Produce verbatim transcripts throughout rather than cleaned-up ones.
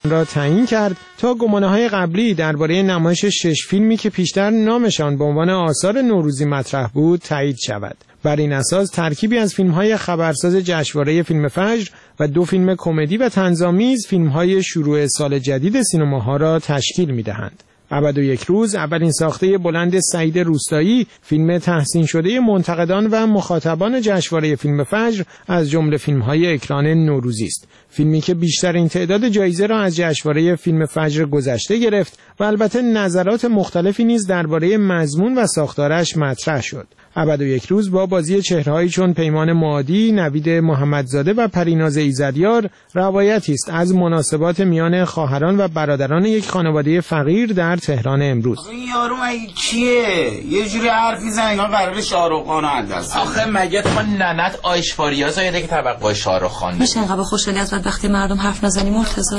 را تعیین کرد تا گمانه‌های قبلی درباره نمایش شش فیلمی که پیشتر نامشان به عنوان آثار نوروزی مطرح بود تایید شود. بر این اساس ترکیبی از فیلم‌های خبرساز جشنواره فیلم فجر و دو فیلم کمدی و طنزآمیز فیلم‌های شروع سال جدید سینماها را تشکیل می‌دهند. ابد و یک روز اولین ساخته بلند سعید روستایی، فیلم تحسین شده منتقدان و مخاطبان جشنواره فیلم فجر از جمله فیلم‌های اکران نوروزی است. فیلمی که بیشترین تعداد جایزه را از جشنواره فیلم فجر گذشته گرفت و البته نظرات مختلفی نیز درباره مضمون و ساختارش مطرح شد. ابد و یک روز با بازی چهرهایی چون پیمان معادی، نوید محمدزاده و پریناز ایزدیار روایتی است از مناسبات میان خواهران و برادران یک خانواده فقیر در تهران امروز. این یارو مگه کیه؟ یه جوری حرف میزنه انگار قراره شاهرخ خان رو دست. آخه مگه تو ننت آیشواریا زایده که طبق با شاهرخ خان میشه انقدر خوشحالی از وقتی مردم حرف نزنی مرتضی؟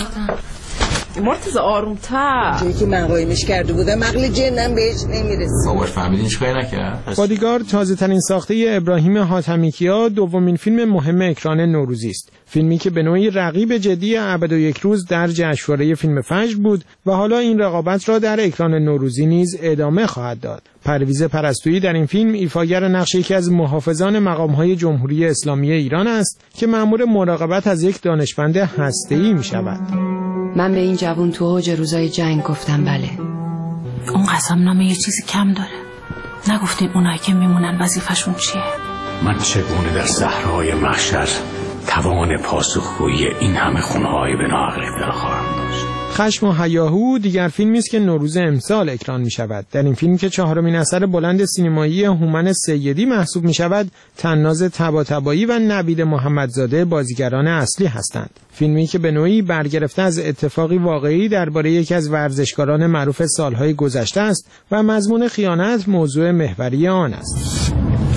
مرتضی آروم‌تر. جایی که من قایمش کرده بودم عقل جنم بهش نمیرسه. باباش فهمیدین چیکار نکرد؟ بادیگارد تازه ترین ساخته ابراهیم حاتمیکیا دومین فیلم مهم اکران نوروزی است. فیلمی که به نوعی رقیب جدی ابد و یک روز در جشنواره فیلم فجر بود و حالا این رقابت را در اکران نوروزی نیز ادامه خواهد داد. پرویز پرستویی در این فیلم ایفاگر نقش یکی از محافظان مقام‌های جمهوری اسلامی ایران است که مأمور مراقبت از یک دانشمند هسته‌ای می‌شود. من به این جوون تو اوج روزای جنگ گفتم بله. اون قسمنامه یه چیزی کم داره. نگفتین اونایی که میمونن وظیفه‌شون چیه؟ من چگونه در صحرای محشر توان پاسخگویی این همه خونه‌های به ناحق اختیار خواهم داشت؟ خشم و هیاهو دیگر فیلمی است که نوروز امسال اکران می شود. در این فیلم که چهارمین اثر بلند سینمایی هومن سیدی محسوب می شود، طناز طباطبایی و نوید محمدزاده بازیگران اصلی هستند. فیلمی که به نوعی برگرفته از اتفاقی واقعی درباره یکی از ورزشکاران معروف سالهای گذشته است و مضمون خیانت موضوع محوری آن است.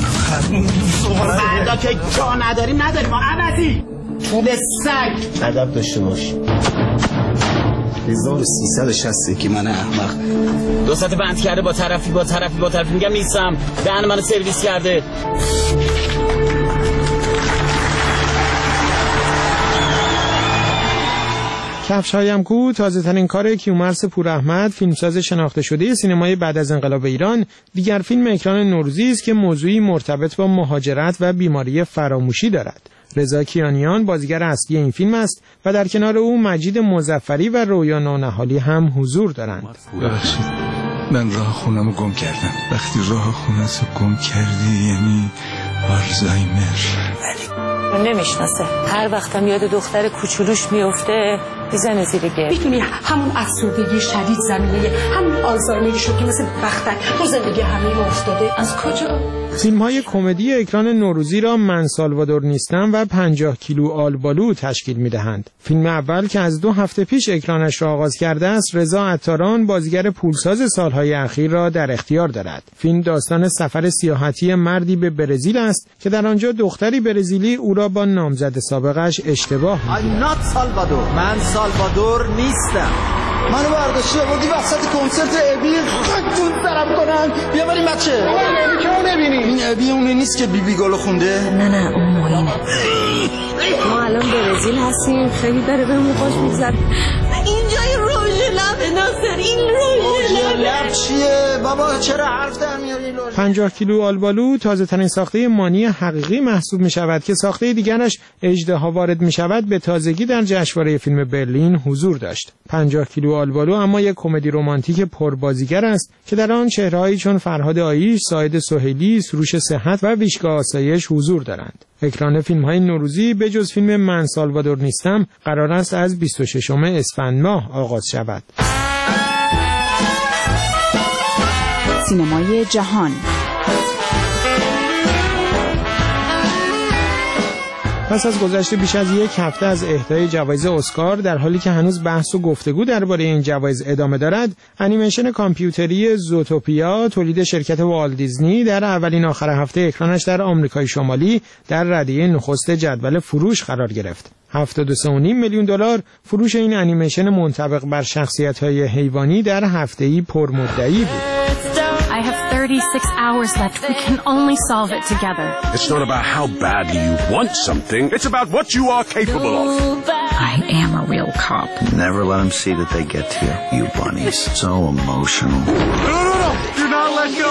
فردا که جا نداریم نداریم ما عوضی طول سگ ادب داشته باش. هزار و سیصد و شصت که من احمق دو ساعت بند کرده با طرفی با طرفی با طرفی میگم نیستم دهن منو سرویس کرده. کفش‌هایم کو تازه ترین کار کیومرث پوراحمد، فیلمساز شناخته شده سینمای بعد از انقلاب ایران، دیگر فیلم اکران نوروزی است که موضوعی مرتبط با مهاجرت و بیماری فراموشی دارد. رضا کیانیان بازیگر اصلی این فیلم است و در کنار او مجید مظفری و رویا نونهالی هم حضور دارند. ببخشید من راه خونم رو گم کردم. وقتی راه خونت رو گم کردی یعنی آلزایمر. نمیشناسه. هر وقتم یاد دختر کوچولوش میفته میزنه زیر گل. میتونی همون افسردگی شدید زمینه همون آلزایمری شد که مثل بختک تو زندگی همه ما افتاده. از کجا؟ فیلم‌های کمدی اکران نوروزی را من سالوادور نیستم و پنجاه کیلو آلبالو تشکیل می‌دهند. فیلم اول که از دو هفته پیش اکرانش را آغاز کرده است، رضا عطاران بازیگر پولساز سالهای اخیر را در اختیار دارد. فیلم داستان سفر سیاحتی مردی به برزیل است که در آنجا دختری برزیلی او را با نامزد سابقش اشتباه می‌کند. سالوادور من سالوادور نیستم. منو برداشتی آوردی وسط کنسرت ابی خودتون طرف کنن. بیا بریم بچه. ابی که اون نبینیم. این ابی اون نیست که بیبی گلو خونده؟ نه نه اون موینه. ما الان برزیل هستیم، خیلی داره بهمون خوش میگذره. اینجای روژ لب ناصر، این روژ لب چیه؟ بابا چرا حرف در میاری لوژ؟ پنجاه کیلو آلبالو تازه ترین ساخته مانی حقیقی محسوب می شود که ساخته دیگرش اژدها وارد می شود به تازگی در جشنواره فیلم برلین حضور داشت. پنجاه کیلو آلبالو اما یک کمدی رمانتیک پربازیگر است که در آن چهرهایی چون فرهاد آیش، ساید سهیلی، سروش صحت و ویشکا آسایش حضور دارند. اکران فیلم‌های نوروزی به جز فیلم من سالوادور نیستم قرار است از بیست و ششم اسفند ماه آغاز شود. سینمای جهان. پس از گذشت بیش از یک هفته از اهدای جوایز اسکار، در حالی که هنوز بحث و گفتگو درباره این جوایز ادامه دارد، انیمیشن کامپیوتری زوتوپیا تولید شرکت والت دیزنی در اولین آخر هفته اکرانش در آمریکای شمالی در رده نخست جدول فروش قرار گرفت. هفتاد و سه و نیم میلیون دلار فروش این انیمیشن منطبق بر شخصیت‌های حیوانی در هفته‌ای پرمدعی بود. I have thirty-six hours left. We can only solve it together. It's not about how badly you want something. It's about what you are capable of. I am a a real cop. Never let them see that they get to you, you bunnies. So emotional. No, no, no! Do not let go!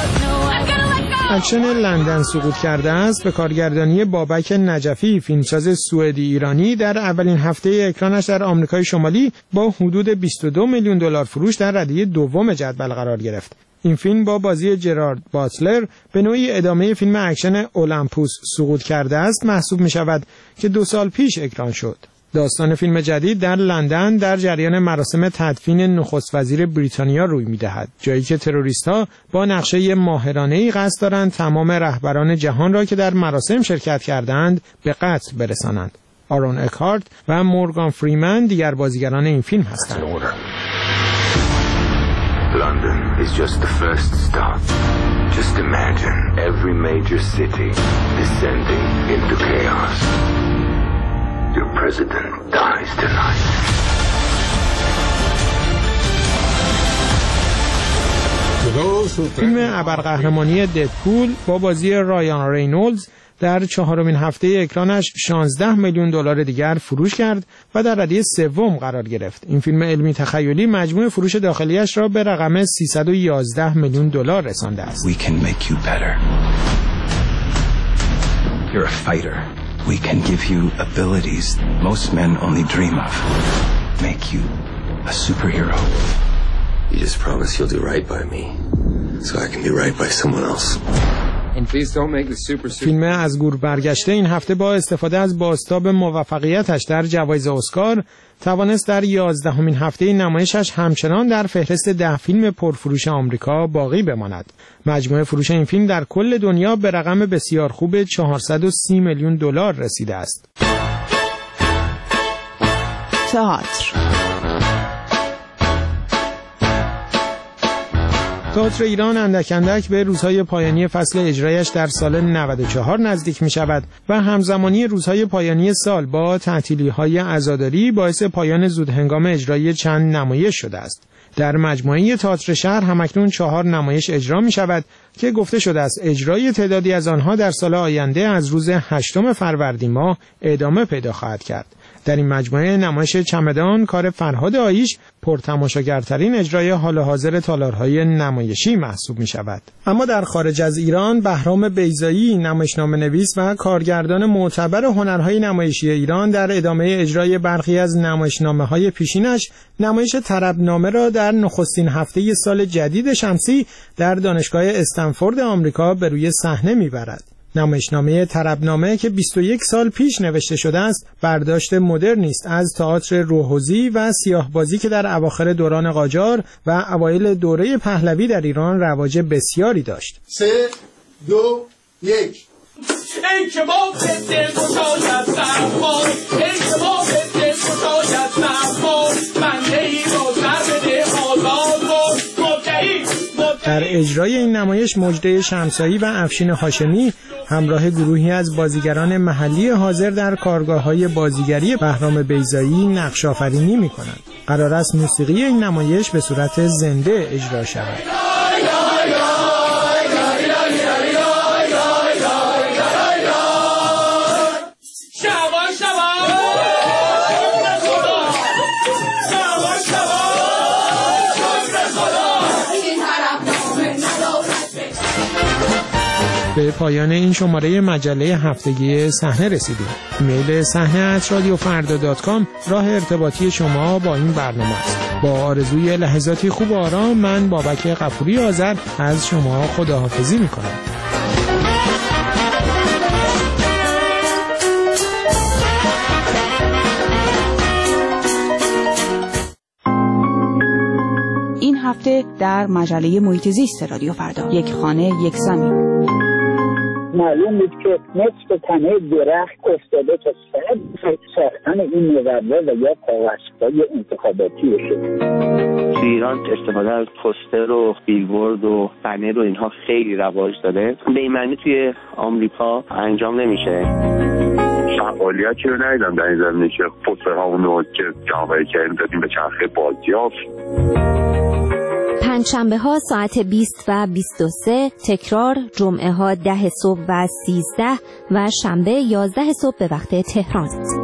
اکشن لندن سقوط کرده است به کارگردانی بابک نجفی، فیلمساز سوئدی ایرانی، در اولین هفته اکرانش در آمریکای شمالی با حدود بیست و دو میلیون دلار فروش در رده دوم جدول قرار گرفت. این فیلم با بازی جرارد باتلر به نوعی ادامه فیلم اکشن اولمپوس سقوط کرده است محسوب می شود که دو سال پیش اکران شد. داستان فیلم جدید در لندن در جریان مراسم تدفین نخست وزیر بریتانیا روی می‌دهد، جایی که تروریست‌ها با نقشه ماهرانه‌ای قصد دارند تمام رهبران جهان را که در مراسم شرکت کردند به قتل برسانند. آرون اکهارت و مورگان فریمن دیگر بازیگران این فیلم هستند. London is just the first stop. Just imagine every major city descending into chaos. Your president dies tonight. فیلم ابرقهرمانی ددپول با بازی رایان رینولدز در چهارمین هفته اکرانش شانزده میلیون دلار دیگر فروش کرد و در رده سوم قرار گرفت. این فیلم علمی تخیلی مجموع فروش داخلیش را به رقم سیصد و یازده میلیون دلار رسانده است. We can make you better. You're a fighter. We can give you abilities most men only dream of. Make you a superhero. You just promise you'll do right by me, so I can be right by someone else. فیلم از گور برگشته این هفته با استفاده از بازتاب موفقیتش در جوایز اسکار توانست در یازدهمین هفته نمایشش همچنان در فهرست ده فیلم پرفروش آمریکا باقی بماند. مجموع فروش این فیلم در کل دنیا به رقم بسیار خوب چهارصد و سی میلیون دلار رسیده است. تئاتر تئاتر ایران اندک اندک به روزهای پایانی فصل اجرایش در سال نود و چهار نزدیک می شود و همزمانی روزهای پایانی سال با تعطیلی‌های عزاداری باعث پایان زودهنگام اجرای چند نمایش شده است. در مجموعه تئاتر شهر همکنون چهار نمایش اجرا می شود که گفته شده است اجرای تعدادی از آنها در سال آینده از روز هشتم فروردین ماه ادامه پیدا خواهد کرد. در این مجموعه نمایش چمدان کار فرهاد آیش پرتماشاگرترین اجرای حال حاضر تالارهای نمایشی محسوب می شود. اما در خارج از ایران بهرام بیضایی، نمایشنامه نویس و کارگردان معتبر هنرهای نمایشی ایران در ادامه اجرای برخی از نمایشنامه‌های پیشینش نمایش طربنامه را در نخستین هفته سال جدید شمسی در دانشگاه استنفورد آمریکا به روی صحنه می‌برد. نمایشنامه طربنامه که بیست و یک سال پیش نوشته شده است، برداشت مدرنی است از تئاتر روحوزی و سیاه‌بازی که در اواخر دوران قاجار و اوایل دوره پهلوی در ایران رواج بسیاری داشت. سه، دو، یک. ای که ما بده گشاید نفال، ای که ما بده گشاید نفال، من ای رو در بده آزاد و مدعی. در اجرای این نمایش مجده شمسایی و افشین هاشمی همراه گروهی از بازیگران محلی حاضر در کارگاه‌های بازیگری بهرام بیضایی نقش آفرینی می‌کنند. قرار است موسیقی این نمایش به صورت زنده اجرا شود. به پایان این شماره مجله هفتگی صحنه رسیدیم. ایمیل صحنه ات رادیو فردا دات کام راه ارتباطی شما با این برنامه است. با آرزوی لحظاتی خوب و آرام، من بابک غفوری آذر از شما خداحافظی می‌کنم. این هفته در مجله محیط زیست رادیو فردا، یک خانه یک زمین. معلوم بود که نصف تنه درخت افتاده تا سر ساختن این مورد و یا کاغذهای انتخاباتی شد. تو ایران استفاده از پوستر و بیلبورد و بنر و اینها خیلی رواج داره. به این معنی توی آمریکا انجام نمیشه. فعالیتی رو ندیدم در این زمینه که پوسترهامون رو که جمع‌آوری کردیم دادیم به چرخه بازیافت. پنجشنبه ها ساعت بیست و بیست و سه، تکرار جمعه ها ده صبح و سیزده و شنبه یازده صبح به وقت تهران.